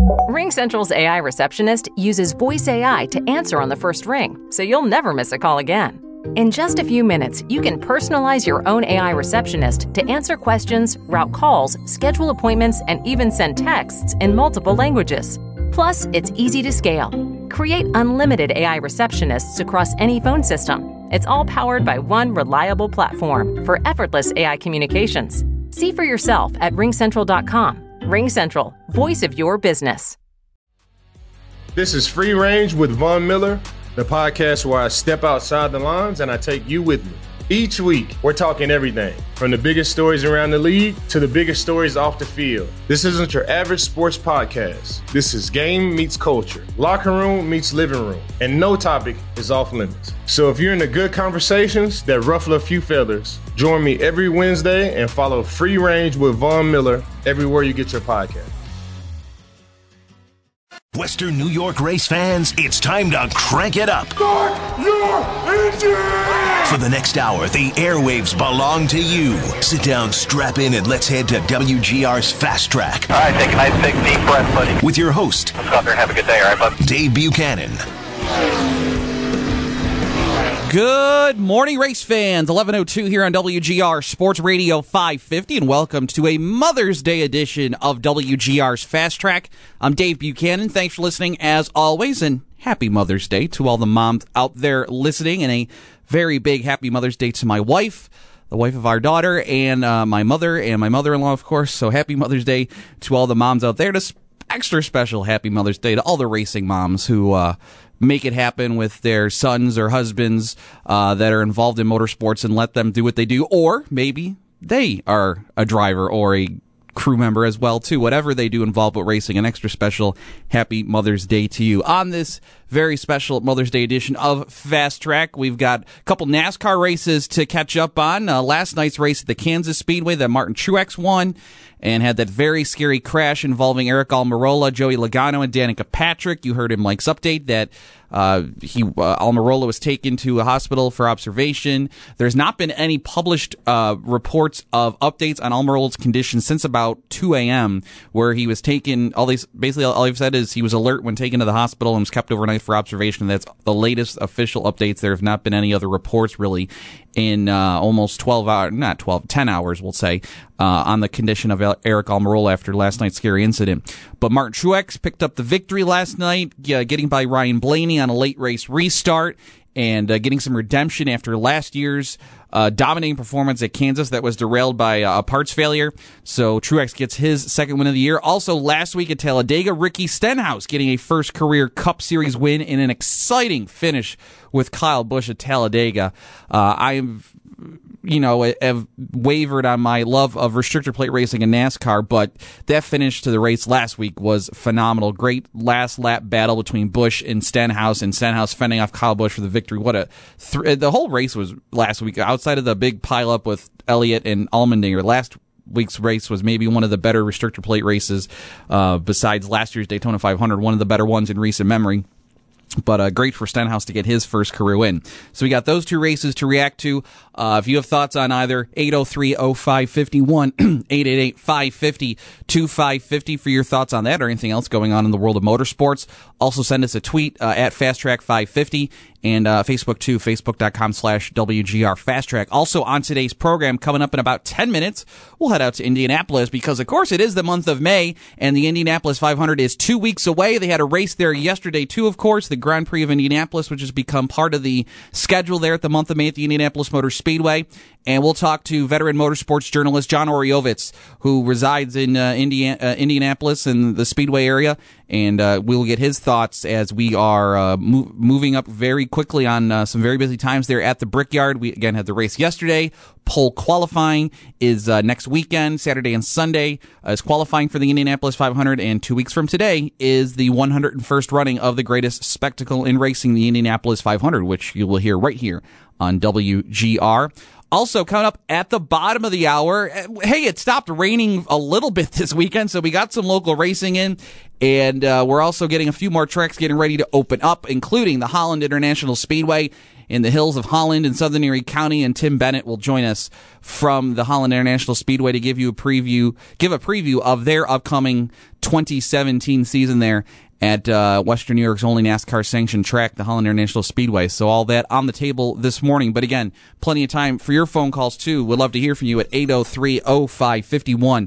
RingCentral's AI receptionist uses voice AI to answer on the first ring, so you'll never miss a call again. In just a few minutes, you can personalize your own AI receptionist to answer questions, route calls, schedule appointments, and even send texts in multiple languages. Plus, it's easy to scale. Create unlimited AI receptionists across any phone system. It's all powered by one reliable platform for effortless AI communications. See for yourself at ringcentral.com. RingCentral, voice of your business. This is Free Range with Von Miller, the podcast where I step outside the lines and I take you with me. Each week, we're talking everything from the biggest stories around the league to the biggest stories off the field. This isn't your average sports podcast. This is game meets culture, locker room meets living room, and no topic is off limits. So if you're into good conversations that ruffle a few feathers, join me every Wednesday and follow Free Range with Von Miller everywhere you get your podcast. Western New York race fans, it's time to crank it up. Start your engine! For the next hour, the airwaves belong to you. Sit down, strap in, and let's head to WGR's Fast Track. All right, take a nice big deep breath, buddy. With your host, let's go out there and have a good day, all right, bud? Dave Buchanan. Good morning, race fans. 11:02 here on WGR Sports Radio 550, and welcome to a Mother's Day edition of WGR's Fast Track. I'm Dave Buchanan. Thanks for listening, as always, and happy Mother's Day to all the moms out there listening, and a very big happy Mother's Day to my wife, the wife of our daughter, and my mother and my mother-in-law, of course. So happy Mother's Day to all the moms out there. Just extra special happy Mother's Day to all the racing moms who make it happen with their sons or husbands that are involved in motorsports and let them do what they do. Or maybe they are a driver or a crew member as well, too. Whatever they do involved with racing, an extra special happy Mother's Day to you. On this very special Mother's Day edition of Fast Track, we've got a couple NASCAR races to catch up on. Last night's race at the Kansas Speedway that Martin Truex won and had that very scary crash involving Eric Almirola, Joey Logano, and Danica Patrick. You heard in Mike's update that Almirola was taken to a hospital for observation. There's not been any published reports of updates on Almirola's condition since about 2 a.m., where he was taken. All they've said is he was alert when taken to the hospital and was kept overnight for observation. That's the latest official updates. There have not been any other reports really in almost 10 hours, we'll say, on the condition of Eric Almirola after last night's scary incident. But Martin Truex picked up the victory last night, getting by Ryan Blaney on a late race restart and getting some redemption after last year's dominating performance at Kansas that was derailed by a parts failure. So Truex gets his second win of the year. Also last week at Talladega, Ricky Stenhouse getting a first career Cup Series win in an exciting finish with Kyle Busch at Talladega. Have wavered on my love of restrictor plate racing in NASCAR, but that finish to the race last week was phenomenal. Great last lap battle between Busch and Stenhouse fending off Kyle Busch for the victory. The whole race was last week, outside of the big pileup with Elliott and Allmendinger. Last week's race was maybe one of the better restrictor plate races besides last year's Daytona 500, one of the better ones in recent memory. But great for Stenhouse to get his first career win. So we got those two races to react to. If you have thoughts on either, 803-0551, 888-550-2550 for your thoughts on that or anything else going on in the world of motorsports. Also send us a tweet at FastTrack550 and Facebook too, facebook.com/WGR Fast Track. Also on today's program, coming up in about 10 minutes, we'll head out to Indianapolis because, of course, it is the month of May, and the Indianapolis 500 is 2 weeks away. They had a race there yesterday, too, of course, the Grand Prix of Indianapolis, which has become part of the schedule there at the month of May at the Indianapolis Motor Speedway. And we'll talk to veteran motorsports journalist John Oriovitz, who resides in Indianapolis in the Speedway area, and we'll get his thoughts as we are moving up very quickly on some very busy times there at the Brickyard. We, again, had the race yesterday. Pole qualifying is next weekend, Saturday and Sunday, is qualifying for the Indianapolis 500, and 2 weeks from today is the 101st running of the greatest spectacle in racing, the Indianapolis 500, which you will hear right here on WGR. Also, coming up at the bottom of the hour, hey, it stopped raining a little bit this weekend, so we got some local racing in, and we're also getting a few more tracks getting ready to open up, including the Holland International Speedway. in the hills of Holland and Southern Erie County, and Tim Bennett will join us from the Holland International Speedway to give a preview of their upcoming 2017 season there at Western New York's only NASCAR-sanctioned track, the Holland International Speedway. So all that on the table this morning. But again, plenty of time for your phone calls, too. We'd love to hear from you at 803-0551,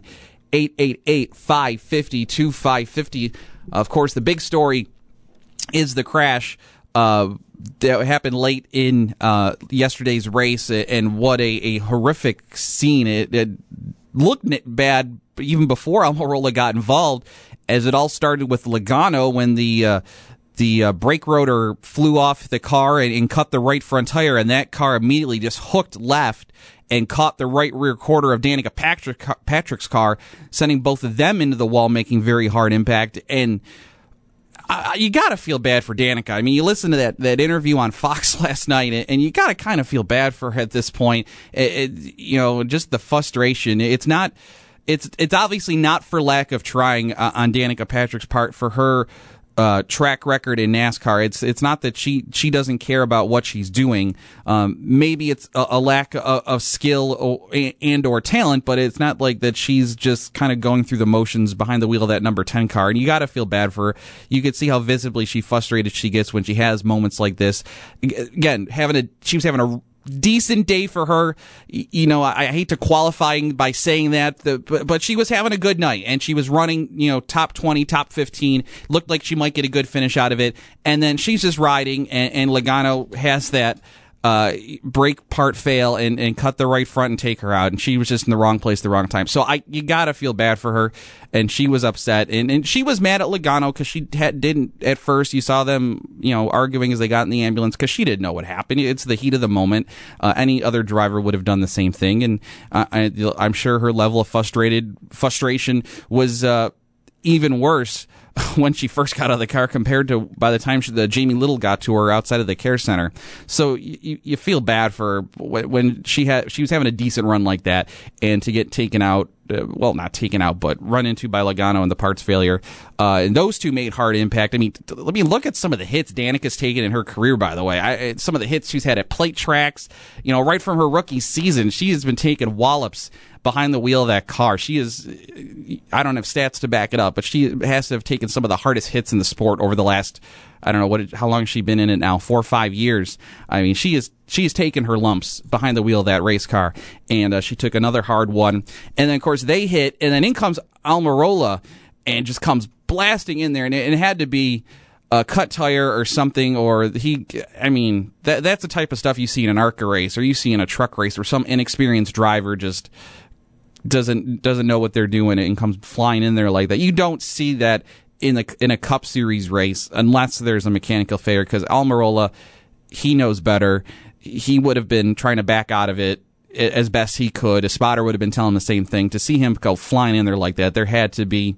888-550-2550. Of course, the big story is the crash that happened late in yesterday's race, and what a horrific scene. It looked bad even before Almirola got involved, as it all started with Logano when the brake rotor flew off the car and cut the right front tire, and that car immediately just hooked left and caught the right rear quarter of Danica Patrick's car, sending both of them into the wall, making very hard impact. And you got to feel bad for Danica. I mean, you listen to that interview on Fox last night, and you got to kind of feel bad for her at this point. Just the frustration. It's obviously not for lack of trying on Danica Patrick's part for her track record in NASCAR. It's not that she doesn't care about what she's doing. Maybe it's a lack of skill or talent, but it's not like that she's just kind of going through the motions behind the wheel of that number 10 car. And you got to feel bad for her. You could see how visibly frustrated she gets when she has moments like this. Again, she was having a decent day for her. I hate to qualify by saying that, but she was having a good night, and she was running, top 20, top 15. Looked like she might get a good finish out of it. And then she's just riding, and Logano has that brake part fail and cut the right front and take her out, and she was just in the wrong place at the wrong time. So you gotta feel bad for her, and she was upset, and she was mad at Logano because she didn't at first. You saw them arguing as they got in the ambulance because she didn't know what happened. It's the heat of the moment. Any other driver would have done the same thing, and I'm sure her level of frustration was even worse when she first got out of the car compared to by the time Jamie Little got to her outside of the care center. So you feel bad for her when she was having a decent run like that, and to get taken out, not taken out, but run into by Logano in the parts failure. And those two made hard impact. I mean, let me look at some of the hits Danica's taken in her career, by the way. Some of the hits she's had at plate tracks, right from her rookie season, she has been taking wallops behind the wheel of that car. She is, I don't have stats to back it up, but she has to have taken some of the hardest hits in the sport over the last, I don't know, how long has she been in it now? 4 or 5 years. I mean, she has taken her lumps behind the wheel of that race car, and she took another hard one. And then, of course, they hit, and then in comes Almirola and just comes blasting in there, and it had to be a cut tire or something, or that's the type of stuff you see in an ARCA race, or you see in a truck race, where some inexperienced driver just doesn't know what they're doing and comes flying in there like that. You don't see that in a Cup Series race unless there's a mechanical failure, because Almirola, he knows better. He would have been trying to back out of it as best he could. A spotter would have been telling the same thing. To see him go flying in there like that, there had to be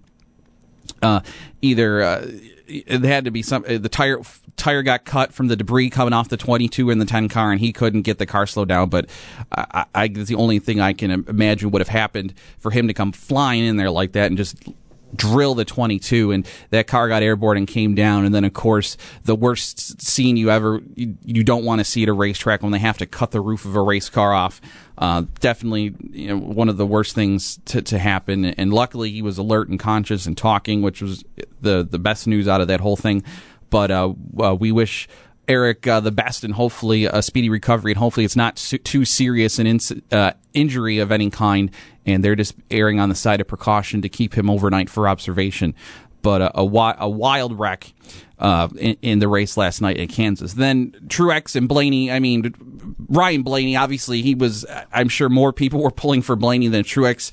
it had to be the tire got cut from the debris coming off the 22 in the 10 car, and he couldn't get the car slowed down. But it's the only thing I can imagine would have happened for him to come flying in there like that and just drill the 22, and that car got airborne and came down. And then, of course, the worst scene you don't want to see at a racetrack, when they have to cut the roof of a race car off. Definitely one of the worst things to happen. And luckily he was alert and conscious and talking, which was the best news out of that whole thing. But we wish Eric the best, and hopefully a speedy recovery, and hopefully it's not too serious an injury of any kind, and they're just erring on the side of precaution to keep him overnight for observation. But a wild wreck in the race last night in Kansas. Then Truex and Blaney, Ryan Blaney, obviously he was, I'm sure more people were pulling for Blaney than Truex.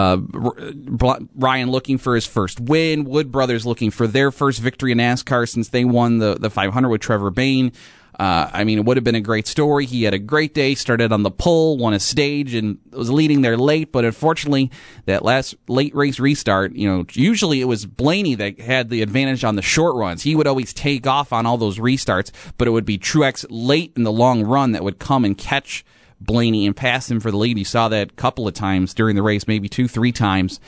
Ryan looking for his first win. Wood Brothers looking for their first victory in NASCAR since they won the 500 with Trevor Bayne. It would have been a great story. He had a great day, started on the pole, won a stage, and was leading there late. But unfortunately, that last late race restart, usually it was Blaney that had the advantage on the short runs. He would always take off on all those restarts, but it would be Truex late in the long run that would come and catch Blaney and pass him for the lead. You saw that a couple of times during the race, maybe 2-3 times.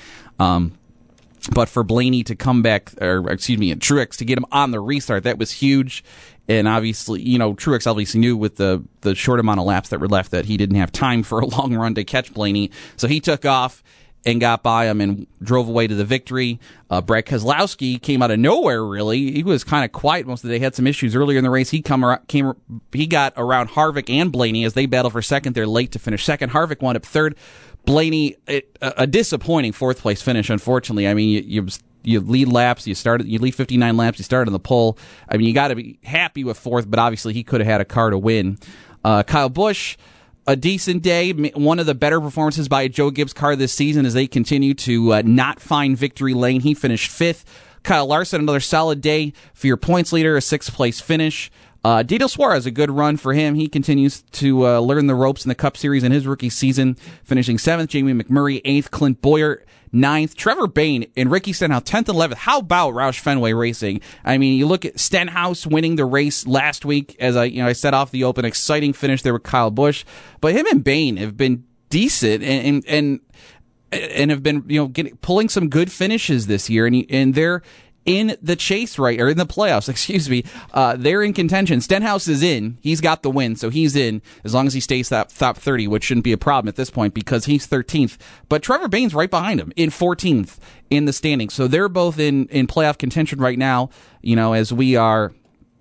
But for Blaney to come back, Truex to get him on the restart, that was huge. And obviously, Truex obviously knew with the short amount of laps that were left that he didn't have time for a long run to catch Blaney. So he took off and got by him and drove away to the victory. Brad Keselowski came out of nowhere, really. He was kind of quiet most of the day. Had some issues earlier in the race. He got around Harvick and Blaney as they battled for second. They're late to finish second. Harvick wound up third. Blaney, a disappointing fourth-place finish, unfortunately. I mean, you lead laps, you lead 59 laps, you start on the pole. I mean, you got to be happy with fourth, but obviously he could have had a car to win. Kyle Busch, a decent day. One of the better performances by a Joe Gibbs car this season as they continue to not find victory lane. He finished fifth. Kyle Larson, another solid day for your points leader, a sixth-place finish. Daniel Suarez, a good run for him. He continues to learn the ropes in the Cup Series in his rookie season, finishing seventh. Jamie McMurray, eighth. Clint Bowyer, ninth. Trevor Bayne and Ricky Stenhouse, 10th and 11th. How about Roush Fenway Racing? I mean, you look at Stenhouse winning the race last week, as I said off the open, exciting finish there with Kyle Busch. But him and Bayne have been decent and have been pulling some good finishes this year, and they're in the chase, right, or in the playoffs, excuse me. They're in contention. Stenhouse is in. He's got the win, so he's in as long as he stays top 30, which shouldn't be a problem at this point because he's 13th. But Trevor Bayne's right behind him in 14th in the standings. So they're both in playoff contention right now, as we are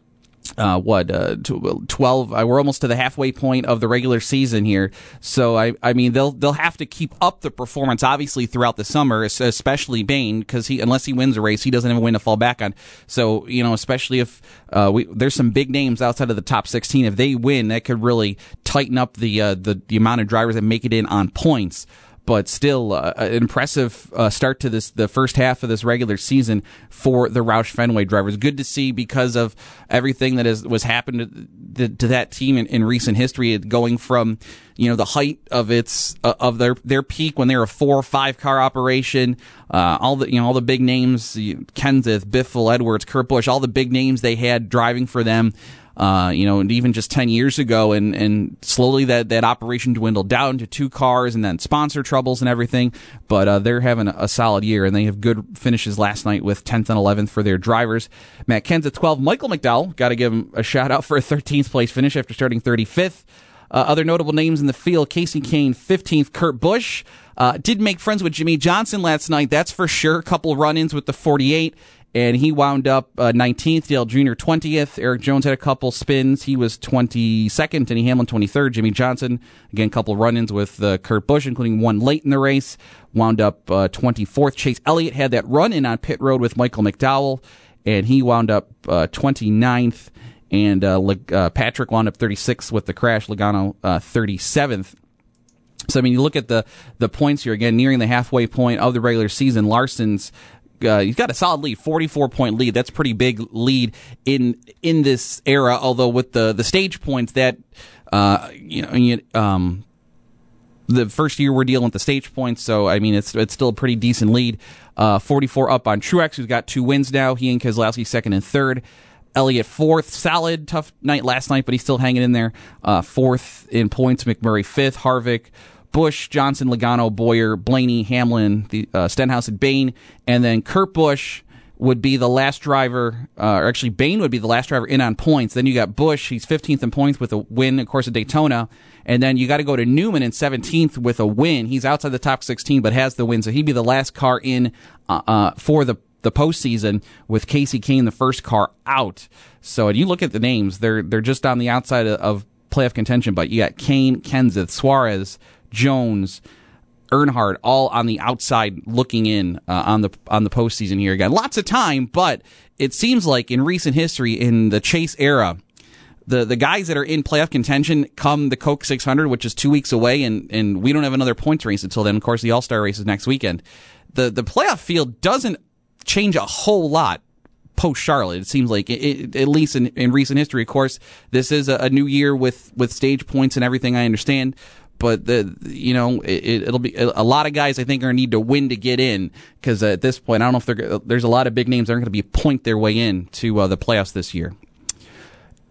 12. We're almost to the halfway point of the regular season here. So I mean they'll have to keep up the performance obviously throughout the summer, especially Bayne, because unless he wins a race, he doesn't have a win to fall back on. So especially if there's some big names outside of the top 16, if they win, that could really tighten up the amount of drivers that make it in on points. But still, an impressive start to the first half of this regular season for the Roush Fenway drivers. Good to see because of everything that was happened to that team in recent history, going from the height of their peak when they were a 4 or 5 car operation. All the big names, Kenseth, Biffle, Edwards, Kurt Busch, all the big names they had driving for them. And even just 10 years ago, and slowly that operation dwindled down to 2 cars and then sponsor troubles and everything. But they're having a solid year, and they have good finishes last night with 10th and 11th for their drivers. Matt Kenseth, 12. Michael McDowell, got to give him a shout out for a 13th place finish after starting 35th. Other notable names in the field, Kasey Kahne, 15th. Kurt Busch did make friends with Jimmy Johnson last night, that's for sure. A couple run-ins with the 48. And he wound up 19th, Dale Jr. 20th. Eric Jones had a couple spins. He was 22nd. Denny Hamlin 23rd. Jimmy Johnson, again, a couple run-ins with Kurt Busch, including one late in the race. Wound up 24th. Chase Elliott had that run-in on pit road with Michael McDowell, and he wound up 29th. And Patrick wound up 36th with the crash. Logano 37th. So, I mean, you look at the points here, again, nearing the halfway point of the regular season. Larson's he's got a solid lead, 44-point lead. That's a pretty big lead in this era. Although with the stage points, that the first year we're dealing with the stage points, so I mean it's still a pretty decent lead. 44 up on Truex, who's got 2 wins now. He and Keselowski second and third. Elliott fourth, solid, tough night last night, but he's still hanging in there. Fourth in points. McMurray fifth. Harvick, Busch, Johnson, Logano, Bowyer, Blaney, Hamlin, Stenhouse, and Bayne. And then Kurt Busch would be the last driver, or actually Bayne would be the last driver in on points. Then you got Busch, he's 15th in points with a win, of course, at Daytona. And then you got to go to Newman in 17th with a win. He's outside the top 16, but has the win, so he'd be the last car in for the postseason, with Kasey Kahne, the first car out. So, and you look at the names, they're just on the outside of playoff contention, but you got Kahne, Kenseth, Suarez, Jones, Earnhardt, all on the outside looking in on the postseason here. Again, lots of time, but it seems like in recent history, in the Chase era, the guys that are in playoff contention come the Coke 600, which is 2 weeks away, and we don't have another points race until then. Of course, the All-Star race is next weekend. The playoff field doesn't change a whole lot post-Charlotte. It seems like, at least in recent history. Of course, this is a new year with stage points and everything, I understand. But it'll be a lot of guys I think are going to need to win to get in, because at this point I don't know if there's a lot of big names that aren't going to be point their way in to the playoffs this year.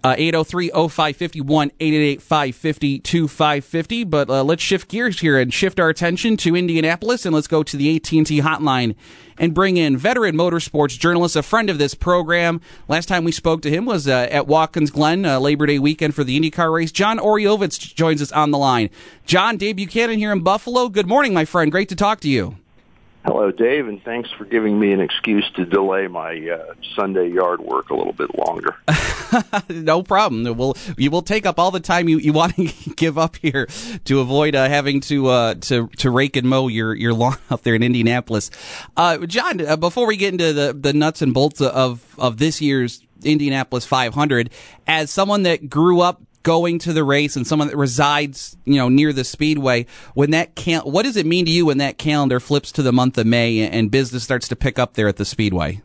803-0550, 1-888-550-2550. But let's shift gears here and shift our attention to Indianapolis, and let's go to the AT&T hotline and bring in veteran motorsports journalist, a friend of this program. Last time we spoke to him was at Watkins Glen, Labor Day weekend for the IndyCar race. John Oreovitz joins us on the line. John, Dave Buchanan here in Buffalo. Good morning, my friend. Great to talk to you. Hello, Dave, and thanks for giving me an excuse to delay my Sunday yard work a little bit longer. No problem. You will take up all the time you want to give up here to avoid having to rake and mow your lawn out there in Indianapolis. John, before we get into the nuts and bolts of this year's Indianapolis 500, as someone that grew up going to the race and someone that resides, near the speedway, what does it mean to you when that calendar flips to the month of May and business starts to pick up there at the speedway?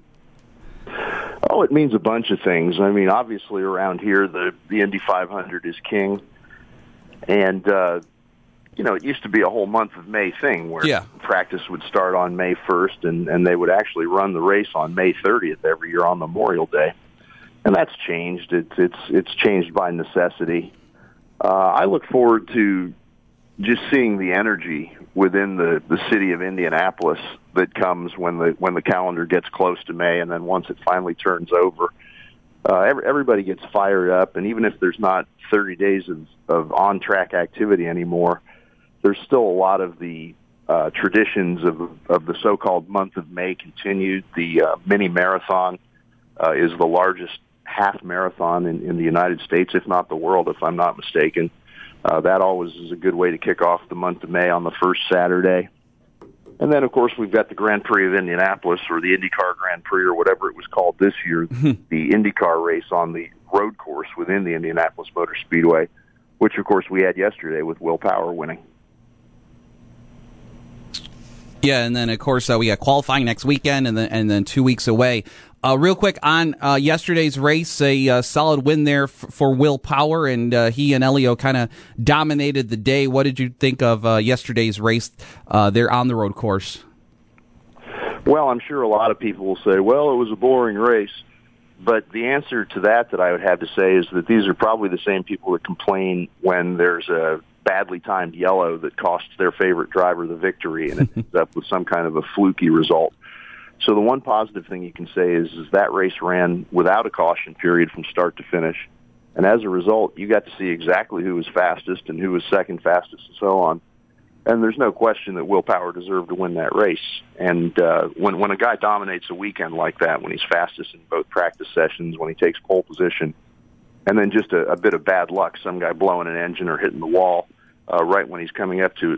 Oh, it means a bunch of things. I mean, obviously around here, the Indy 500 is king. And, it used to be a whole month of May thing where practice would start on May 1st and they would actually run the race on May 30th every year on Memorial Day. And that's changed. It's changed by necessity. I look forward to just seeing the energy within the city of Indianapolis that comes when the calendar gets close to May, and then once it finally turns over, everybody gets fired up. And even if there's not 30 days of on-track activity anymore, there's still a lot of the traditions of the so-called month of May continued. The mini marathon is the largest half marathon in the United States, if not the world, if I'm not mistaken. That always is a good way to kick off the month of May on the first Saturday. And then, of course, we've got the Grand Prix of Indianapolis, or the IndyCar Grand Prix, or whatever it was called this year, the IndyCar race on the road course within the Indianapolis Motor Speedway, which, of course, we had yesterday with Will Power winning. Yeah, and then, of course, we got qualifying next weekend and then 2 weeks away. Real quick on yesterday's race, a solid win there for Will Power, and he and Elio kind of dominated the day. What did you think of yesterday's race there on the road course? Well, I'm sure a lot of people will say, well, it was a boring race. But the answer to that I would have to say is that these are probably the same people that complain when there's a badly timed yellow that costs their favorite driver the victory, and it ends up with some kind of a fluky result. So the one positive thing you can say is that race ran without a caution period from start to finish. And as a result, you got to see exactly who was fastest and who was second fastest and so on. And there's no question that Will Power deserved to win that race. And when a guy dominates a weekend like that, when he's fastest in both practice sessions, when he takes pole position, and then just a bit of bad luck, some guy blowing an engine or hitting the wall right when he's coming up to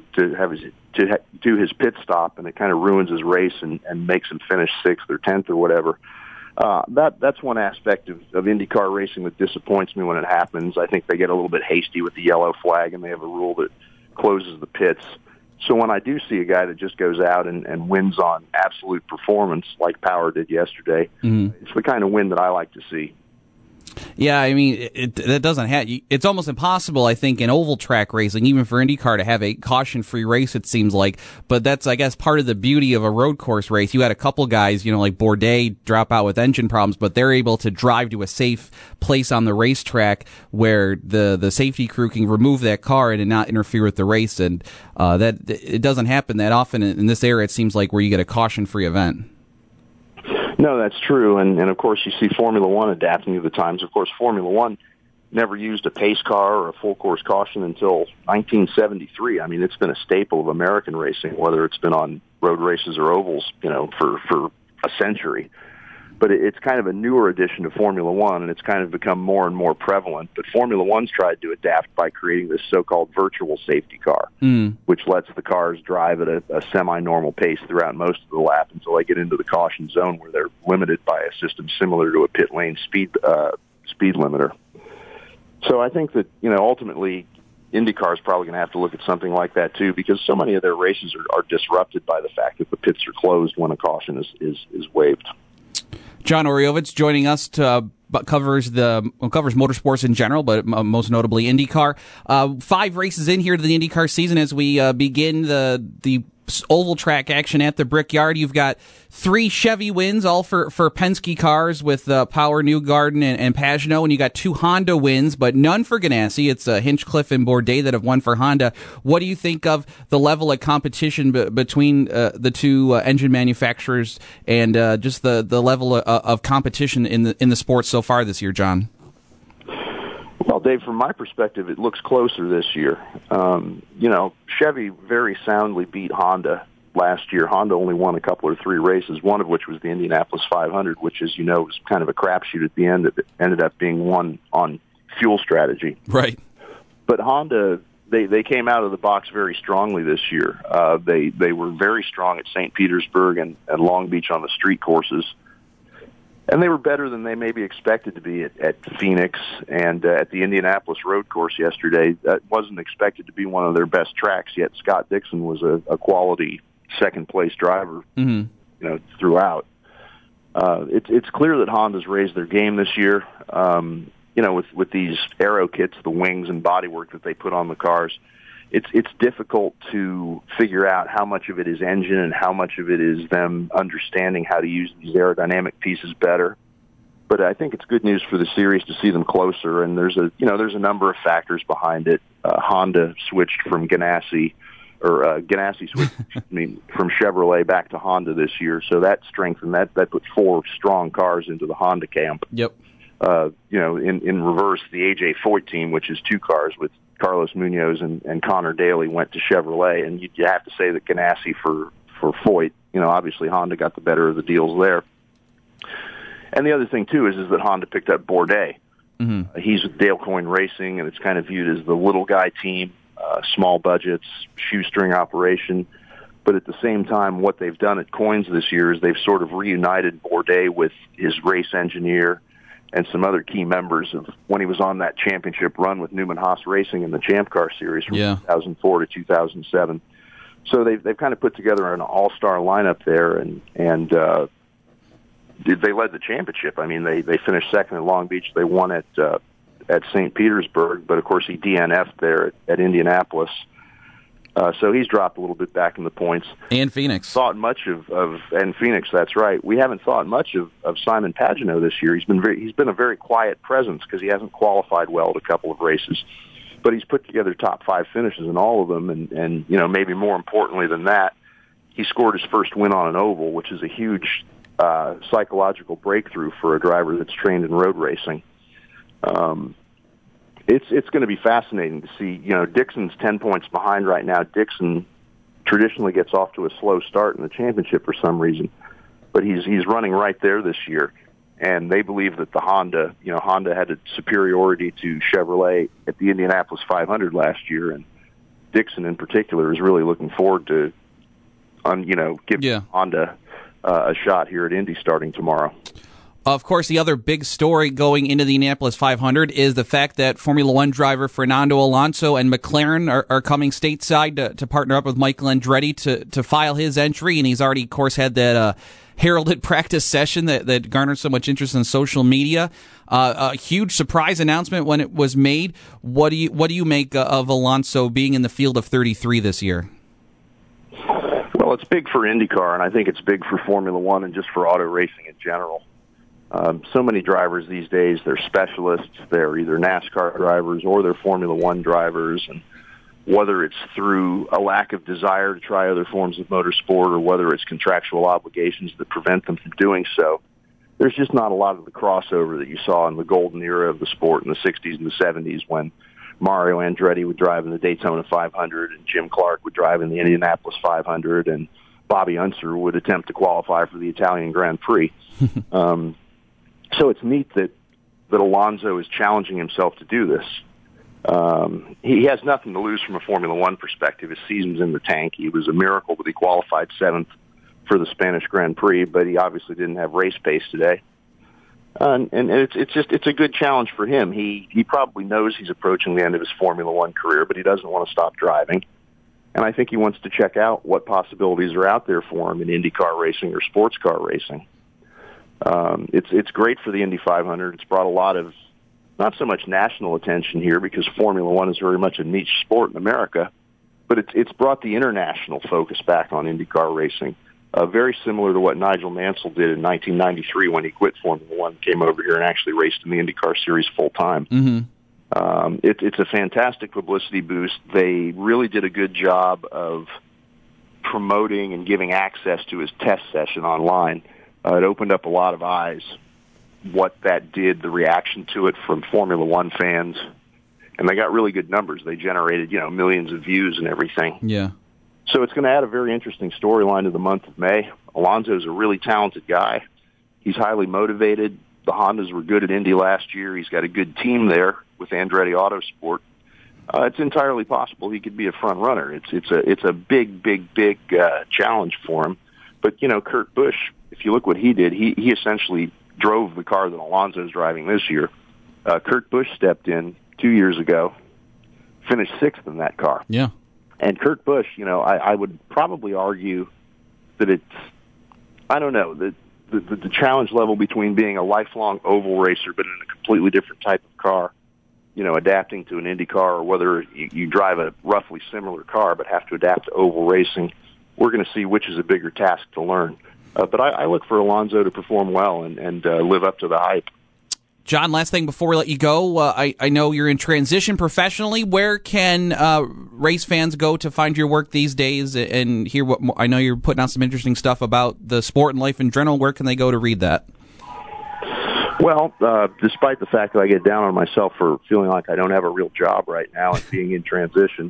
do his pit stop, and it kind of ruins his race and makes him finish 6th or 10th or whatever. That's one aspect of IndyCar racing that disappoints me when it happens. I think they get a little bit hasty with the yellow flag, and they have a rule that closes the pits. So when I do see a guy that just goes out and wins on absolute performance like Power did yesterday, it's the kind of win that I like to see. Yeah, I mean, that doesn't have. It's almost impossible, I think, in oval track racing, even for IndyCar, to have a caution-free race. It seems like, but that's, I guess, part of the beauty of a road course race. You had a couple guys, like Bourdais, drop out with engine problems, but they're able to drive to a safe place on the racetrack where the safety crew can remove that car and not interfere with the race. And that it doesn't happen that often in this era. It seems like where you get a caution-free event. No, that's true, and of course you see Formula One adapting to the times. Of course, Formula One never used a pace car or a full-course caution until 1973. I mean, it's been a staple of American racing, whether it's been on road races or ovals, for a century. But it's kind of a newer addition to Formula One, and it's kind of become more and more prevalent. But Formula One's tried to adapt by creating this so-called virtual safety car, which lets the cars drive at a semi-normal pace throughout most of the lap until they get into the caution zone, where they're limited by a system similar to a pit lane speed limiter. So I think that ultimately IndyCar is probably going to have to look at something like that too, because so many of their races are disrupted by the fact that the pits are closed when a caution is waived. John Oreovitz joining us to covers motorsports in general, but most notably IndyCar. 5 races in here to the IndyCar season as we begin the oval track action at the Brickyard. You've got 3 Chevy wins, all for Penske cars with Power, Newgarden, and Pagenaud, and you got 2 Honda wins, but none for Ganassi. It's Hinchcliffe and Bourdais that have won for Honda. What do you think of the level of competition between the 2 engine manufacturers and just the level of competition in the sport so far this year, John? Well, Dave, from my perspective, it looks closer this year. Chevy very soundly beat Honda last year. Honda only won a couple or 3 races, one of which was the Indianapolis 500, which, as you know, was kind of a crapshoot at the end. It ended up being won on fuel strategy. Right. But Honda, they came out of the box very strongly this year. They were very strong at St. Petersburg and Long Beach on the street courses. And they were better than they maybe expected to be at Phoenix and at the Indianapolis road course yesterday. That wasn't expected to be one of their best tracks, yet Scott Dixon was a quality second-place driver, throughout. It's clear that Honda's raised their game this year. With these aero kits, the wings and bodywork that they put on the cars, it's difficult to figure out how much of it is engine and how much of it is them understanding how to use these aerodynamic pieces better. But I think it's good news for the series to see them closer, and there's a number of factors behind it. Honda switched from Ganassi switched from Chevrolet back to Honda this year, so that strengthened that put 4 strong cars into the Honda camp. Yep. In reverse, the AJ Foyt team, which is 2 cars with Carlos Munoz and Connor Daly, went to Chevrolet, and you have to say that Ganassi for Foyt, obviously Honda got the better of the deals there. And the other thing too is that Honda picked up Bourdais. Mm-hmm. He's with Dale Coyne Racing, and it's kind of viewed as the little guy team, small budgets, shoestring operation. But at the same time, what they've done at Coyne's this year is they've sort of reunited Bourdais with his race engineer and some other key members of when he was on that championship run with Newman Haas Racing in the Champ Car Series from 2004 to 2007. So they've kind of put together an all-star lineup there, and they led the championship. I mean, they finished second at Long Beach. They won at St. Petersburg, but of course he DNF'd there at Indianapolis. So he's dropped a little bit back in the points. And Phoenix. And Phoenix, that's right. We haven't thought much of Simon Pagenaud this year. He's been a very quiet presence because he hasn't qualified well at a couple of races. But he's put together top 5 finishes in all of them, and maybe more importantly than that, he scored his first win on an oval, which is a huge psychological breakthrough for a driver that's trained in road racing. It's going to be fascinating to see. Dixon's 10 points behind right now. Dixon traditionally gets off to a slow start in the championship for some reason, but he's running right there this year. And they believe that the Honda had a superiority to Chevrolet at the Indianapolis 500 last year, and Dixon in particular is really looking forward to, giving Honda a shot here at Indy starting tomorrow. Of course, the other big story going into the Indianapolis 500 is the fact that Formula One driver Fernando Alonso and McLaren are coming stateside to partner up with Michael Andretti to file his entry, and he's already, of course, had that heralded practice session that garnered so much interest on social media. A huge surprise announcement when it was made. What do you make of Alonso being in the field of 33 this year? Well, it's big for IndyCar, and I think it's big for Formula One and just for auto racing in general. So many drivers these days, they're specialists. They're either NASCAR drivers or they're Formula One drivers. And whether it's through a lack of desire to try other forms of motorsport or whether it's contractual obligations that prevent them from doing so, there's just not a lot of the crossover that you saw in the golden era of the sport in the 60s and the 70s when Mario Andretti would drive in the Daytona 500 and Jim Clark would drive in the Indianapolis 500 and Bobby Unser would attempt to qualify for the Italian Grand Prix. So it's neat that Alonso is challenging himself to do this. He has nothing to lose from a Formula One perspective. His season's in the tank. He was a miracle that he qualified 7th for the Spanish Grand Prix, but he obviously didn't have race pace today. And it's a good challenge for him. He probably knows he's approaching the end of his Formula One career, but he doesn't want to stop driving. And I think he wants to check out what possibilities are out there for him in IndyCar racing or sports car racing. It's great for the Indy 500. It's brought a lot of, not so much national attention here because Formula One is very much a niche sport in America, but it's brought the international focus back on IndyCar racing, very similar to what Nigel Mansell did in 1993 when he quit Formula One, came over here and actually raced in the IndyCar series full time. Mm-hmm. It's a fantastic publicity boost. They really did a good job of promoting and giving access to his test session online. It opened up a lot of eyes, what that did, the reaction to it from Formula One fans. And they got really good numbers. They generated, millions of views and everything. Yeah. So it's going to add a very interesting storyline to the month of May. Alonso's a really talented guy. He's highly motivated. The Hondas were good at Indy last year. He's got a good team there with Andretti Autosport. It's entirely possible he could be a front runner. It's a big challenge for him. But, Kurt Busch, if you look what he did, he essentially drove the car that Alonso's driving this year. Kurt Busch stepped in 2 years ago, finished sixth in that car. Yeah. And Kurt Busch, I would probably argue that it's, I don't know, the challenge level between being a lifelong oval racer but in a completely different type of car, adapting to an Indy car, or whether you drive a roughly similar car but have to adapt to oval racing, we're going to see which is a bigger task to learn. But I look for Alonso to perform well and live up to the hype. John, last thing before we let you go, I know you're in transition professionally. Where can race fans go to find your work these days and hear what I know you're putting out some interesting stuff about the sport and life in general? Where can they go to read that? Well, despite the fact that I get down on myself for feeling like I don't have a real job right now and being in transition,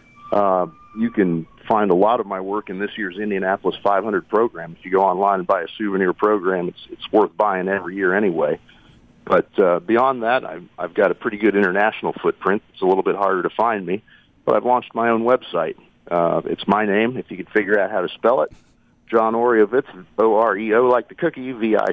you can find a lot of my work in this year's Indianapolis 500 program. If you go online and buy a souvenir program, it's worth buying every year anyway. But beyond that, I've got a pretty good international footprint. It's a little bit harder to find me, but I've launched my own website. It's my name, if you could figure out how to spell it. John Oreovicz, O-R-E-O like the cookie,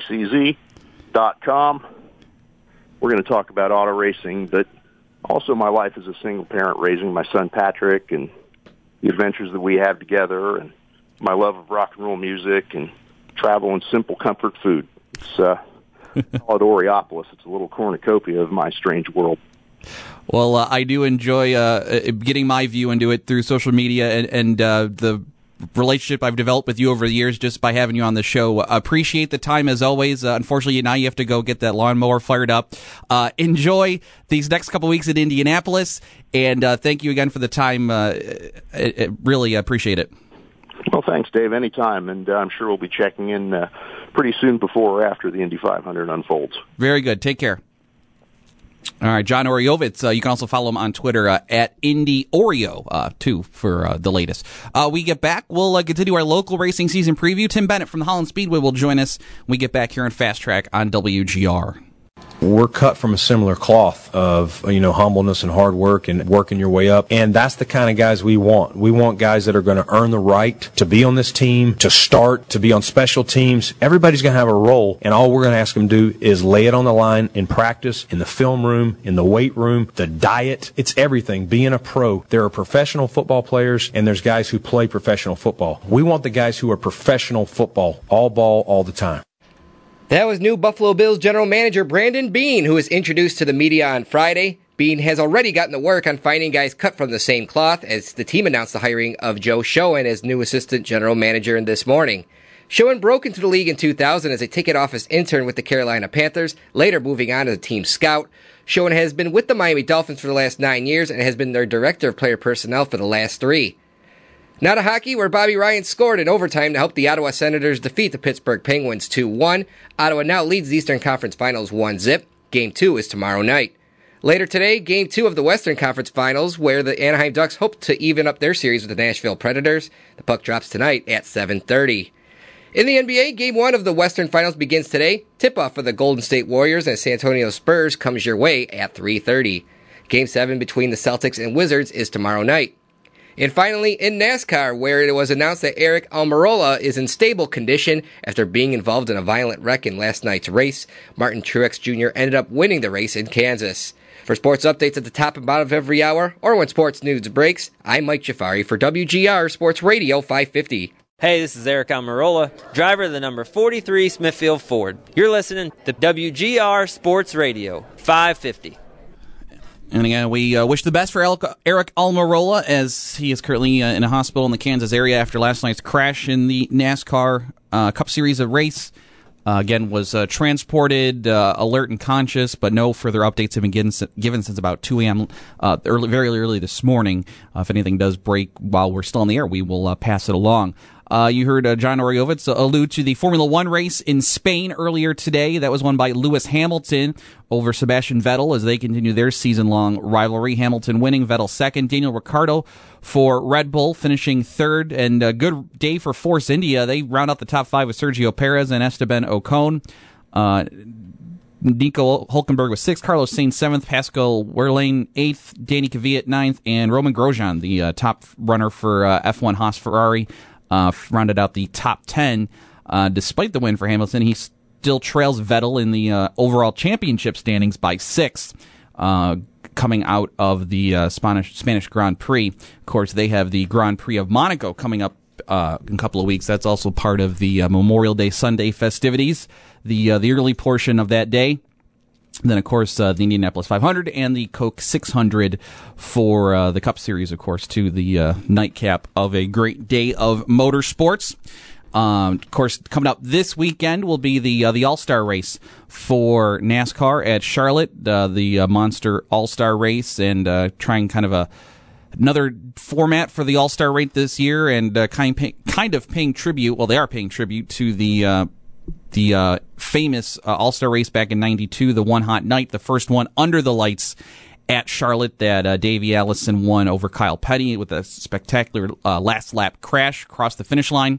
VICZ.com. We're going to talk about auto racing, but also my life as a single parent raising my son Patrick and the adventures that we have together and my love of rock and roll music and travel and simple comfort food. It's call it Oreopolis. It's a little cornucopia of my strange world. Well, I do enjoy getting my view into it through social media and the relationship I've developed with you over the years just by having you on the show. Appreciate the time as always. Unfortunately, now you have to go get that lawnmower fired up. Enjoy these next couple weeks in Indianapolis, and thank you again for the time. Really appreciate it. Well, thanks, Dave. Anytime, and I'm sure we'll be checking in pretty soon before or after the Indy 500 unfolds. Very good. Take care. All right, John Oreovicz. You can also follow him on Twitter at Indy Oreo, too, for the latest. We get back, we'll continue our local racing season preview. Tim Bennett from the Holland Speedway will join us when we get back here on Fast Track on WGR. We're cut from a similar cloth of, humbleness and hard work and working your way up. And that's the kind of guys we want. We want guys that are going to earn the right to be on this team, to start, to be on special teams. Everybody's going to have a role, and all we're going to ask them to do is lay it on the line in practice, in the film room, in the weight room, the diet. It's everything. Being a pro, there are professional football players, and there's guys who play professional football. We want the guys who are professional football, all ball, all the time. That was new Buffalo Bills general manager Brandon Beane, who was introduced to the media on Friday. Beane has already gotten to work on finding guys cut from the same cloth, as the team announced the hiring of Joe Schoen as new assistant general manager this morning. Schoen broke into the league in 2000 as a ticket office intern with the Carolina Panthers, later moving on as a team scout. Schoen has been with the Miami Dolphins for the last 9 years and has been their director of player personnel for the last 3. Now to hockey, where Bobby Ryan scored in overtime to help the Ottawa Senators defeat the Pittsburgh Penguins 2-1. Ottawa now leads the Eastern Conference Finals 1-0. Game 2 is tomorrow night. Later today, Game 2 of the Western Conference Finals, where the Anaheim Ducks hope to even up their series with the Nashville Predators. The puck drops tonight at 7:30. In the NBA, Game 1 of the Western Finals begins today. Tip-off for the Golden State Warriors and San Antonio Spurs comes your way at 3:30. Game 7 between the Celtics and Wizards is tomorrow night. And finally, in NASCAR, where it was announced that Eric Almirola is in stable condition after being involved in a violent wreck in last night's race, Martin Truex Jr. ended up winning the race in Kansas. For sports updates at the top and bottom of every hour, or when sports news breaks, I'm Mike Jafari for WGR Sports Radio 550. Hey, this is Eric Almirola, driver of the number 43 Smithfield Ford. You're listening to WGR Sports Radio 550. And again, we wish the best for Eric Almirola, as he is currently in a hospital in the Kansas area after last night's crash in the NASCAR Cup Series of race. Again, was transported, alert and conscious, but no further updates have been given since about 2 a.m. Very early this morning. If anything does break while we're still on the air, we will pass it along. You heard John Oriovitz allude to the Formula One race in Spain earlier today. That was won by Lewis Hamilton over Sebastian Vettel as they continue their season-long rivalry. Hamilton winning, Vettel second. Daniel Ricciardo for Red Bull finishing third. And a good day for Force India. They round out the top five with Sergio Perez and Esteban Ocon. Nico Hülkenberg was sixth, Carlos Sainz seventh, Pascal Wehrlein eighth, Danny Kvyat ninth, and Roman Grosjean, the top runner for F1 Haas Ferrari, rounded out the top 10. Despite the win for Hamilton, he still trails Vettel in the overall championship standings by 6, coming out of the Spanish Grand Prix. Of course, they have the Grand Prix of Monaco coming up in a couple of weeks. That's also part of the Memorial Day Sunday festivities, the early portion of that day. Then, of course, the Indianapolis 500 and the Coke 600 for the Cup Series, of course, to the nightcap of a great day of motorsports. Of course, coming up this weekend will be the All-Star race for NASCAR at Charlotte, the Monster All-Star race, and trying kind of another format for the All-Star race this year, and kind of paying tribute. Well, they are paying tribute to the famous All-Star race back in '92, the One Hot Night, the first one under the lights at Charlotte that Davey Allison won over Kyle Petty with a spectacular last lap crash across the finish line.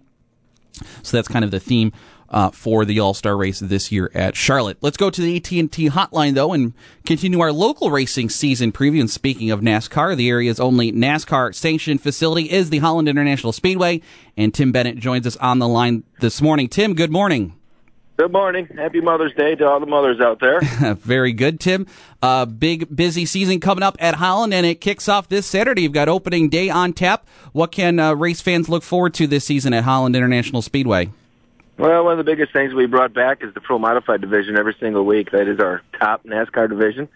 So that's kind of the theme for the All-Star race this year at Charlotte. Let's go to the AT&T hotline, though, and continue our local racing season preview. And speaking of NASCAR, the area's only NASCAR-sanctioned facility is the Holland International Speedway, and Tim Bennett joins us on the line this morning. Tim, good morning. Good morning. Happy Mother's Day to all the mothers out there. Very good, Tim. Big, busy season coming up at Holland, and it kicks off this Saturday. You've got opening day on tap. What can race fans look forward to this season at Holland International Speedway? Well, one of the biggest things we brought back is the Pro Modified division every single week. That is our top NASCAR division.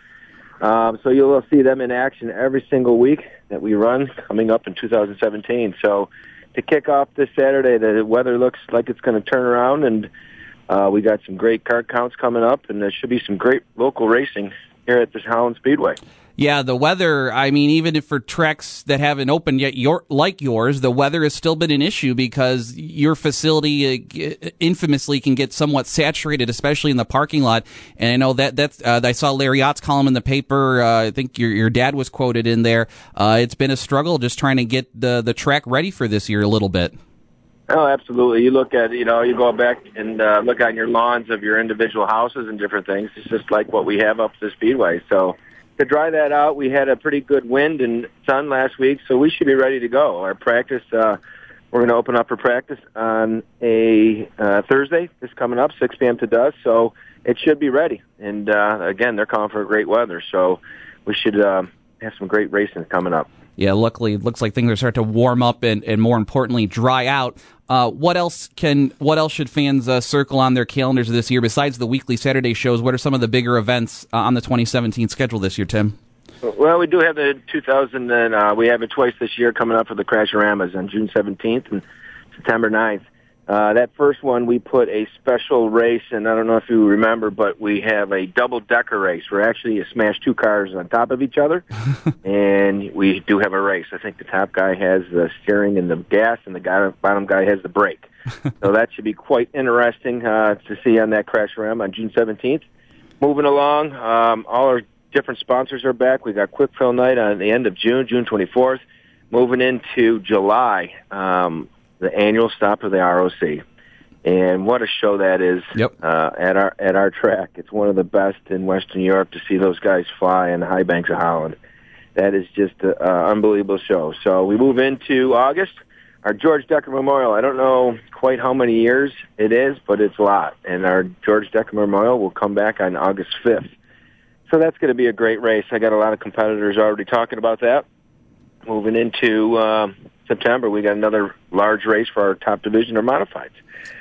So you'll see them in action every single week that we run coming up in 2017. So to kick off this Saturday, the weather looks like it's going to turn around, and we got some great car counts coming up, and there should be some great local racing here at this Holland Speedway. Yeah, the weather, I mean, even if for tracks that haven't opened yet, like yours, the weather has still been an issue because your facility infamously can get somewhat saturated, especially in the parking lot. And I know that's I saw Larry Ott's column in the paper. I think your dad was quoted in there. It's been a struggle just trying to get the track ready for this year a little bit. Oh, absolutely. You look at, you go back and look on your lawns of your individual houses and different things. It's just like what we have up the Speedway. So to dry that out, we had a pretty good wind and sun last week, so we should be ready to go. Our practice, we're going to open up for practice on a Thursday. This coming up, 6 p.m. to dusk, so it should be ready. And, again, they're calling for great weather, so we should have some great racing coming up. Yeah, luckily it looks like things are starting to warm up and more importantly, dry out. What else should fans circle on their calendars this year besides the weekly Saturday shows? What are some of the bigger events on the 2017 schedule this year, Tim? Well, we do have the 2000, and we have it twice this year coming up for the Crasheramas on June 17th and September 9th. That first one, we put a special race, and I don't know if you remember, but we have a double-decker race. We're actually smash 2 cars on top of each other, and we do have a race. I think the top guy has the steering and the gas, and the bottom guy has the brake. So that should be quite interesting to see on that Crasherama on June 17th. Moving along, all our different sponsors are back. We got Quick Fill Night on the end of June 24th. Moving into July, the annual stop of the ROC, and what a show that is. Yep. At our track. It's one of the best in Western Europe to see those guys fly in the high banks of Holland. That is just an unbelievable show. So we move into August, our George Decker Memorial. I don't know quite how many years it is, but it's a lot. And our George Decker Memorial will come back on August 5th. So that's going to be a great race. I got a lot of competitors already talking about that. Moving into September, we got another large race for our top division, or modifieds,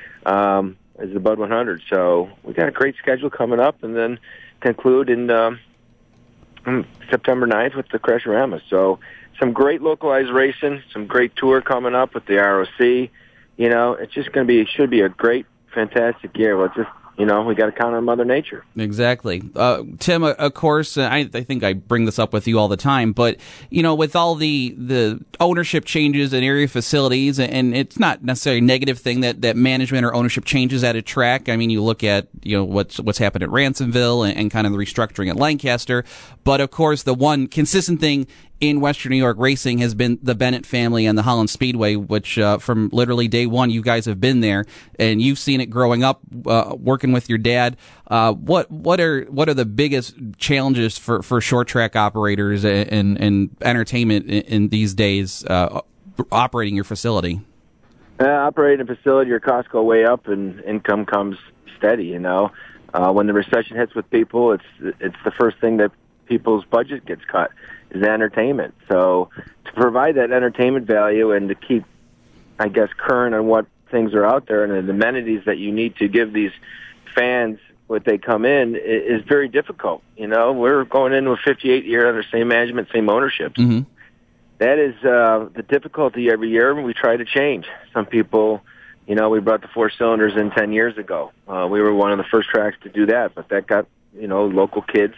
is the Bud 100. So we got a great schedule coming up, and then conclude in September 9th with the Crasheramas. So some great localized racing, some great tour coming up with the ROC. You know, it's just going to be, should be a great, fantastic year. Well, just, you know, we got to count on Mother Nature. Exactly. Tim, of course, I think I bring this up with you all the time, but, you know, with all the ownership changes in area facilities, and it's not necessarily a negative thing that management or ownership changes at a track. I mean, you look at, you know, what's happened at Ransomville and kind of the restructuring at Lancaster. But, of course, the one consistent thing in Western New York racing has been the Bennett family and the Holland Speedway, which from literally day one, you guys have been there and you've seen it growing up, working with your dad. What are the biggest challenges for short track operators and entertainment in these days operating your facility? Operating a facility, your costs go way up and income comes steady. You know, when the recession hits with people, it's the first thing that people's budget gets cut is entertainment. So to provide that entertainment value and to keep, I guess, current on what things are out there and the amenities that you need to give these fans when they come in is very difficult. You know, we're going into a 58-year under same management, same ownership. Mm-hmm. That is the difficulty every year when we try to change. Some people, you know, we brought the 4 cylinders in 10 years ago. We were one of the first tracks to do that, but that got, you know, local kids,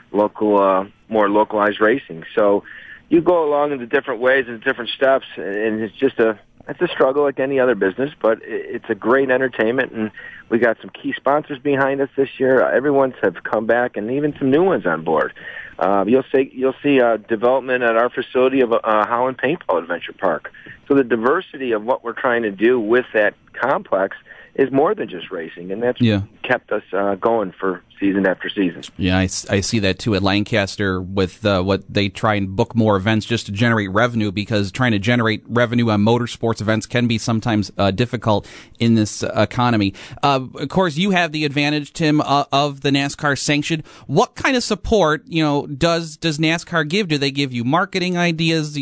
more localized racing. So you go along in the different ways and different steps, and it's just it's a struggle like any other business, but it's a great entertainment, and we got some key sponsors behind us this year. Everyone's have come back, and even some new ones on board. You'll see development at our facility of Holland Paintball Adventure Park. So the diversity of what we're trying to do with that complex is more than just racing, and that's kept us going for season after season. Yeah, I see that too at Lancaster with what they try and book more events just to generate revenue, because trying to generate revenue on motorsports events can be sometimes difficult in this economy. Of course, you have the advantage, Tim, of the NASCAR sanction. What kind of support, you know, does NASCAR give? Do they give you marketing ideas?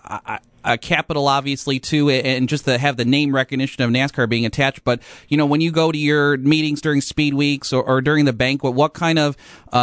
Capital, obviously, too, and just to have the name recognition of NASCAR being attached. But, you know, when you go to your meetings during Speed Weeks or during the banquet, what kind of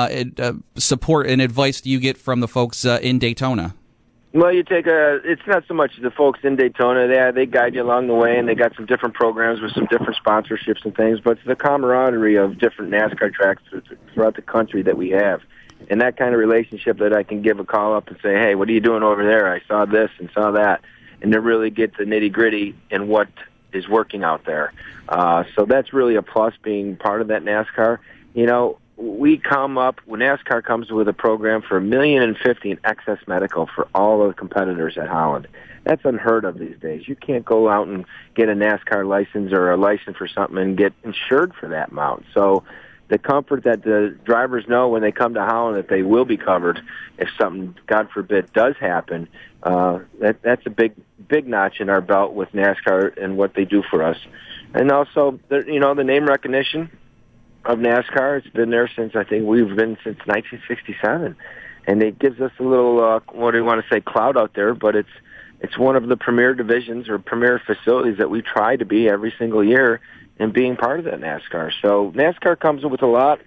support and advice do you get from the folks in Daytona? Well, it's not so much the folks in Daytona. They guide you along the way, and they got some different programs with some different sponsorships and things, but it's the camaraderie of different NASCAR tracks throughout the country that we have. And that kind of relationship that I can give a call up and say, hey, what are you doing over there? I saw this and saw that. And to really get the nitty-gritty in what is working out there. So that's really a plus being part of that NASCAR. You know, when NASCAR comes with a program for $1.05 million in excess medical for all of the competitors at Holland. That's unheard of these days. You can't go out and get a NASCAR license or a license for something and get insured for that amount. So the comfort that the drivers know when they come to Holland that they will be covered if something, God forbid, does happen, that's a big notch in our belt with NASCAR and what they do for us. And also, the name recognition of NASCAR, it's been there since, I think we've been since 1967. And it gives us a little, what do you want to say, clout out there, but it's one of the premier divisions or premier facilities that we try to be every single year and being part of that NASCAR. So NASCAR comes with a lot.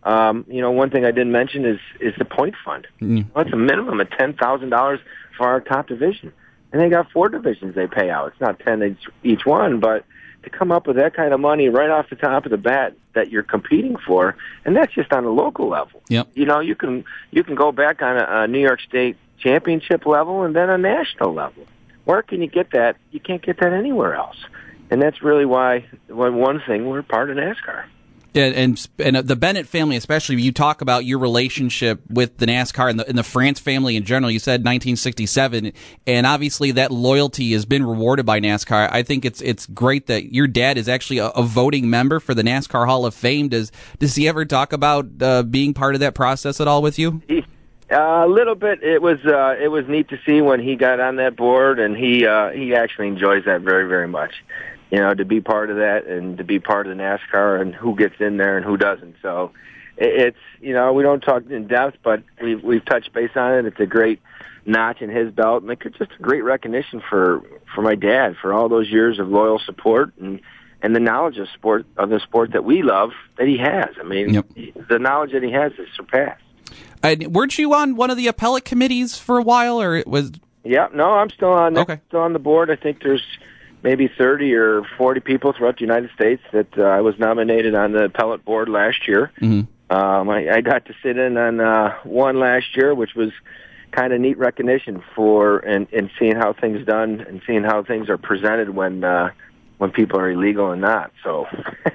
One thing I didn't mention is the point fund. Well, it's a minimum of $10,000 for our top division. And they got 4 divisions they pay out. It's not 10 each one, but to come up with that kind of money right off the top of the bat that you're competing for, and that's just on a local level. Yep. You know, you can go back on a New York State championship level and then a national level. Where can you get that? You can't get that anywhere else. And that's really why, one thing, we're part of NASCAR. And the Bennett family, especially, you talk about your relationship with the NASCAR and the France family in general. You said 1967, and obviously that loyalty has been rewarded by NASCAR. I think it's great that your dad is actually a voting member for the NASCAR Hall of Fame. Does he ever talk about being part of that process at all with you? A little bit. It was neat to see when he got on that board, and he actually enjoys that very, very much. You know, to be part of that and to be part of the NASCAR and who gets in there and who doesn't. So it's, we don't talk in depth, but we've touched base on it. It's a great notch in his belt, and it's just a great recognition for my dad for all those years of loyal support and the knowledge of the sport that we love that he has. I mean, The knowledge that he has is surpassed. Weren't you on one of the appellate committees for a while, or it was? Yeah, no, I'm still on. Still on the board. I think there's maybe 30 or 40 people throughout the United States that I was nominated on the appellate board last year. Mm-hmm. I got to sit in on one last year, which was kind of neat recognition for and seeing how things done and seeing how things are presented when people are illegal and not. So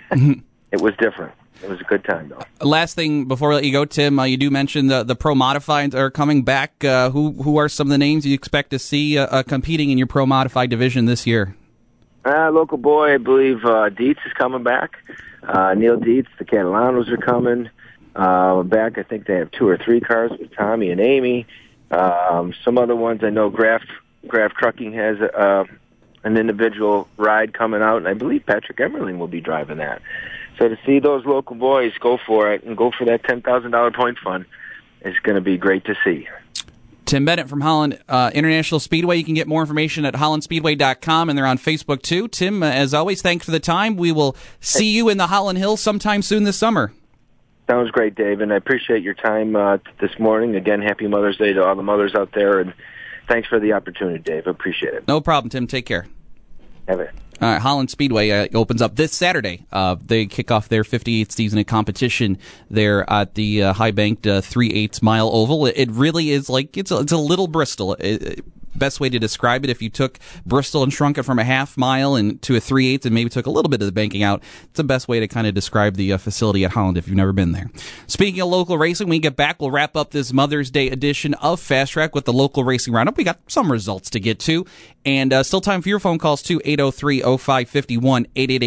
it was different. It was a good time, though. Last thing before I let you go, Tim, you do mention the Pro Modifieds are coming back. Who are some of the names you expect to see competing in your Pro Modified division this year? Local boy, I believe Dietz is coming back. Neil Dietz, the Catalanos are coming back. I think they have 2 or 3 cars with Tommy and Amy. Some other ones I know, Graf Trucking has an individual ride coming out, and I believe Patrick Emmerling will be driving that. So to see those local boys go for it and go for that $10,000 point fund is going to be great to see. Tim Bennett from Holland International Speedway. You can get more information at hollandspeedway.com, and they're on Facebook, too. Tim, as always, thanks for the time. We will see you in the Holland Hills sometime soon this summer. Sounds great, Dave, and I appreciate your time this morning. Again, happy Mother's Day to all the mothers out there, and thanks for the opportunity, Dave. I appreciate it. No problem, Tim. Take care. Have it. All right, Holland Speedway opens up this Saturday. They kick off their 58th season of competition there at the high-banked 3/8 mile oval. It really is like it's a little Bristol. Best way to describe it, if you took Bristol and shrunk it from a half mile and to a 3/8 and maybe took a little bit of the banking out, it's the best way to kind of describe the facility at Holland if you've never been there. Speaking of local racing, when we get back, we'll wrap up this Mother's Day edition of Fast Track with the local racing roundup. We got some results to get to, and still time for your phone calls too, 803-0551,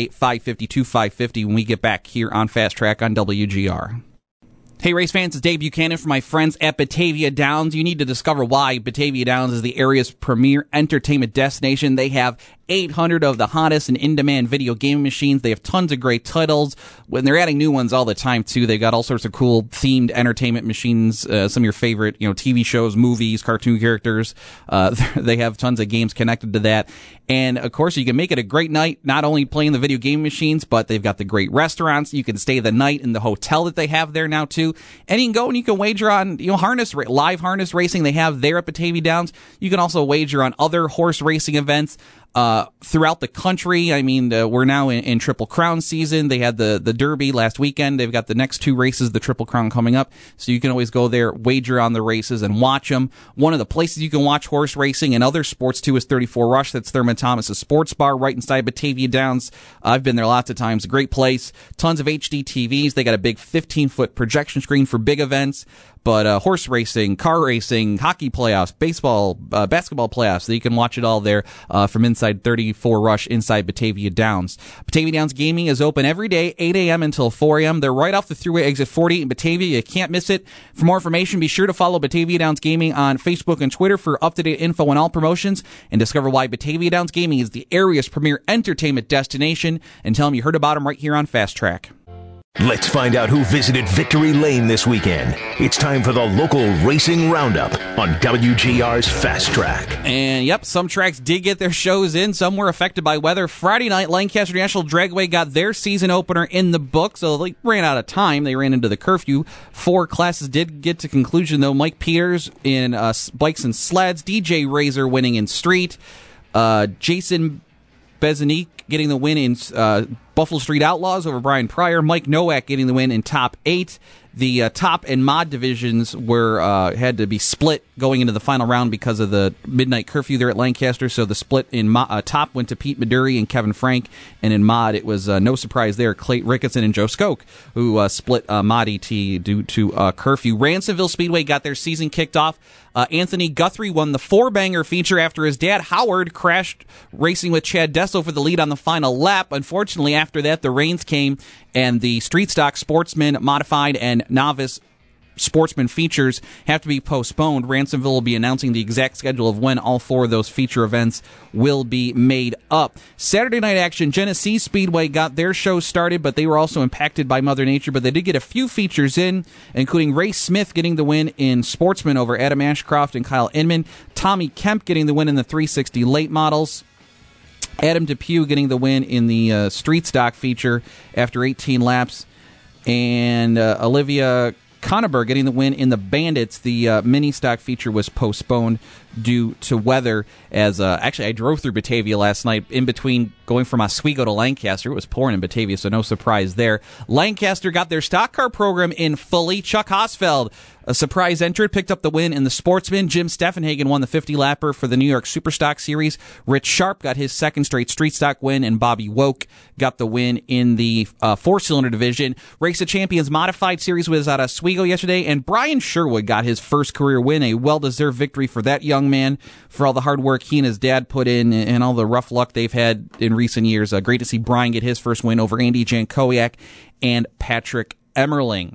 888-552-550 when we get back here on Fast Track on WGR. Hey, race fans, it's Dave Buchanan from my friends at Batavia Downs. You need to discover why Batavia Downs is the area's premier entertainment destination. They have 800 of the hottest and in-demand video game machines. They have tons of great titles. When they're adding new ones all the time, too. They've got all sorts of cool themed entertainment machines, some of your favorite, TV shows, movies, cartoon characters. They have tons of games connected to that. And, of course, you can make it a great night, not only playing the video game machines, but they've got the great restaurants. You can stay the night in the hotel that they have there now, too. And you can go and you can wager on, live harness racing they have there at Batavia Downs. You can also wager on other horse racing events throughout the country. I mean, we're now in Triple Crown season. They had the Derby last weekend. They've got the next 2 races, the Triple Crown, coming up. So you can always go there, wager on the races, and watch them. One of the places you can watch horse racing and other sports, too, is 34 Rush. That's Thurman Thomas's sports bar right inside Batavia Downs. I've been there lots of times. A great place. Tons of HD TVs. They got a big 15-foot projection screen for big events. But horse racing, car racing, hockey playoffs, baseball, basketball playoffs, so you can watch it all there from inside 34 Rush inside Batavia Downs. Batavia Downs Gaming is open every day, 8 a.m. until 4 a.m. They're right off the thruway exit 40 in Batavia. You can't miss it. For more information, be sure to follow Batavia Downs Gaming on Facebook and Twitter for up-to-date info on all promotions, and discover why Batavia Downs Gaming is the area's premier entertainment destination, and tell them you heard about them right here on Fast Track. Let's find out who visited Victory Lane this weekend. It's time for the local racing roundup on WGR's Fast Track. And yep, some tracks did get their shows in. Some were affected by weather. Friday night, Lancaster National Dragway got their season opener in the book, so they ran out of time. They ran into the curfew. 4 classes did get to conclusion, though. Mike Peters in bikes and sleds. DJ Razor winning in street. Jason Bezanique getting the win in Buffalo Street Outlaws over Brian Pryor. Mike Nowak getting the win in Top 8. The top and mod divisions were had to be split going into the final round because of the midnight curfew there at Lancaster. So the split in top went to Pete Maduri and Kevin Frank, and in mod it was no surprise there, Clayton Ricketson and Joe Skoke, who split mod ET due to curfew. Ransomville Speedway got their season kicked off. Anthony Guthrie won the 4-banger feature after his dad Howard crashed racing with Chad Dessel for the lead on the final lap. Unfortunately, after that, the rains came, and the street stock sportsman, modified, and novice sportsman features have to be postponed. Ransomville will be announcing the exact schedule of when all 4 of those feature events will be made up. Saturday night action, Genesee Speedway got their show started, but they were also impacted by Mother Nature, but they did get a few features in, including Ray Smith getting the win in sportsman over Adam Ashcroft and Kyle Inman, Tommy Kemp getting the win in the 360 late models, Adam Depew getting the win in the street stock feature after 18 laps, and Olivia Conover getting the win in the Bandits. The mini stock feature was postponed due to weather. As actually, I drove through Batavia last night in between going from Oswego to Lancaster. It was pouring in Batavia, so no surprise there. Lancaster got their stock car program in fully. Chuck Hosfeld, a surprise entrant, picked up the win in the Sportsman. Jim Steffenhagen won the 50-lapper for the New York Superstock Series. Rich Sharp got his second straight street stock win, and Bobby Woke got the win in the four-cylinder division. Race of Champions Modified Series was at Oswego yesterday, and Brian Sherwood got his first career win, a well-deserved victory for that young man for all the hard work he and his dad put in and all the rough luck they've had in recent years. Great to see Brian get his first win over Andy Jankowiak and Patrick Emmerling.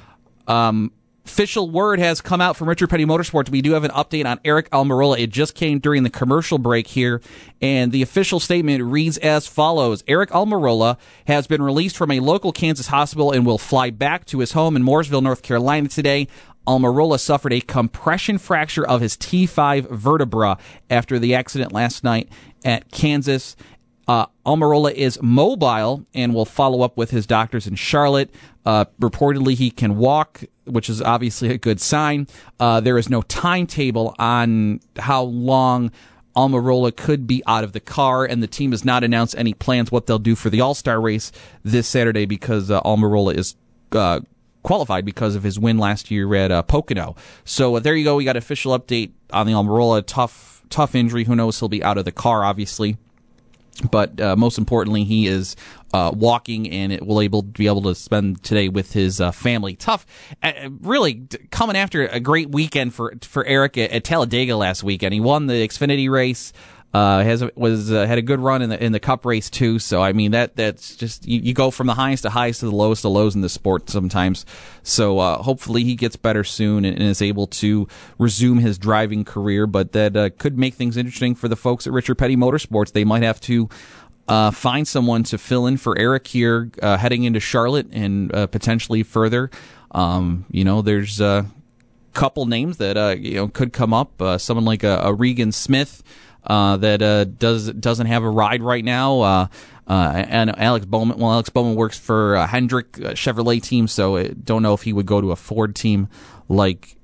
Official word has come out from Richard Petty Motorsports. We do have an update on Eric Almirola. It just came during the commercial break here, and the official statement reads as follows. Eric Almirola has been released from a local Kansas hospital and will fly back to his home in Mooresville, North Carolina today. Almirola suffered a compression fracture of his T5 vertebra after the accident last night at Kansas. Almirola is mobile and will follow up with his doctors in Charlotte. Reportedly, he can walk, which is obviously a good sign. There is no timetable on how long Almirola could be out of the car, and the team has not announced any plans what they'll do for the All-Star race this Saturday because Almirola is qualified because of his win last year at Pocono. So there you go. We got an official update on the Almirola. Tough injury. Who knows? He'll be out of the car, obviously. But most importantly, he is walking and will be able to spend today with his family. Tough, really coming after a great weekend for Eric at Talladega last weekend. He won the Xfinity race. Had a good run in the Cup race too. So I mean that's just you go from the highest to highs to the lowest to lows in the sport sometimes. So hopefully he gets better soon and is able to resume his driving career. But that could make things interesting for the folks at Richard Petty Motorsports. They might have to find someone to fill in for Eric here heading into Charlotte and potentially further. There's a couple names that could come up. Someone like a Regan Smith. That doesn't have a ride right now, and Alex Bowman. Well, Alex Bowman works for Hendrick Chevrolet team, so I don't know if he would go to a Ford team like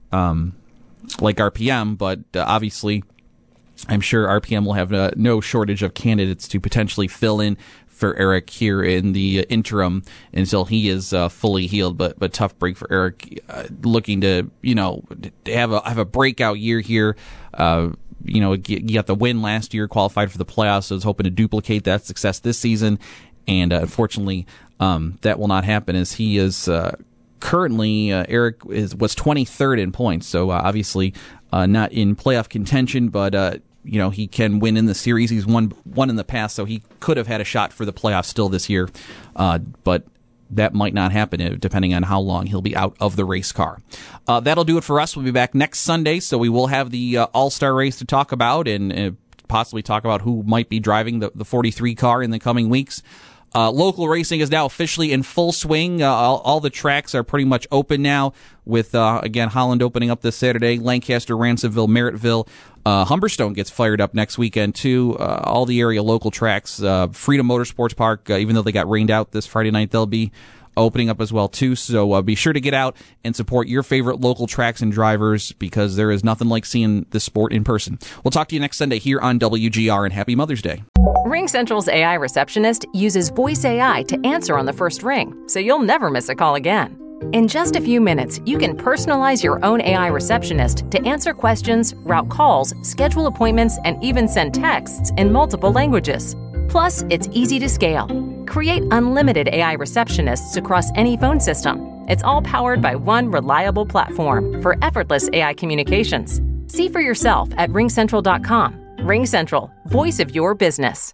RPM. But obviously, I'm sure RPM will have no shortage of candidates to potentially fill in for Eric here in the interim until he is fully healed. But tough break for Eric, looking to have a breakout year here. You got the win last year, qualified for the playoffs, so I was hoping to duplicate that success this season, and unfortunately, that will not happen as he is currently, Eric was 23rd in points, so obviously not in playoff contention, but he can win in the series. He's won in the past, so he could have had a shot for the playoffs still this year, but that might not happen depending on how long he'll be out of the race car. That'll do it for us. We'll be back next Sunday, so we will have the All-Star race to talk about and possibly talk about who might be driving the 43 car in the coming weeks. Local racing is now officially in full swing. All the tracks are pretty much open now with, again, Holland opening up this Saturday, Lancaster, Ransomville, Merrittville. Humberstone gets fired up next weekend, too. All the area local tracks. Freedom Motorsports Park, even though they got rained out this Friday night, they'll be opening up as well, too. So be sure to get out and support your favorite local tracks and drivers because there is nothing like seeing this sport in person. We'll talk to you next Sunday here on WGR, and happy Mother's Day. RingCentral's AI receptionist uses voice AI to answer on the first ring, so you'll never miss a call again. In just a few minutes, you can personalize your own AI receptionist to answer questions, route calls, schedule appointments, and even send texts in multiple languages. Plus, it's easy to scale. Create unlimited AI receptionists across any phone system. It's all powered by one reliable platform for effortless AI communications. See for yourself at ringcentral.com. RingCentral, voice of your business.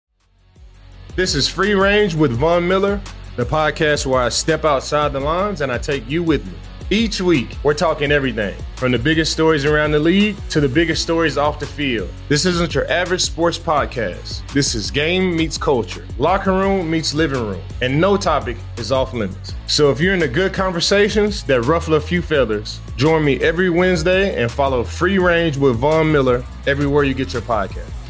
This is Free Range with Von Miller, the podcast where I step outside the lines and I take you with me. Each week, we're talking everything from the biggest stories around the league to the biggest stories off the field. This isn't your average sports podcast. This is game meets culture, locker room meets living room, and no topic is off limits. So if you're into good conversations that ruffle a few feathers, join me every Wednesday and follow Free Range with Von Miller everywhere you get your podcast.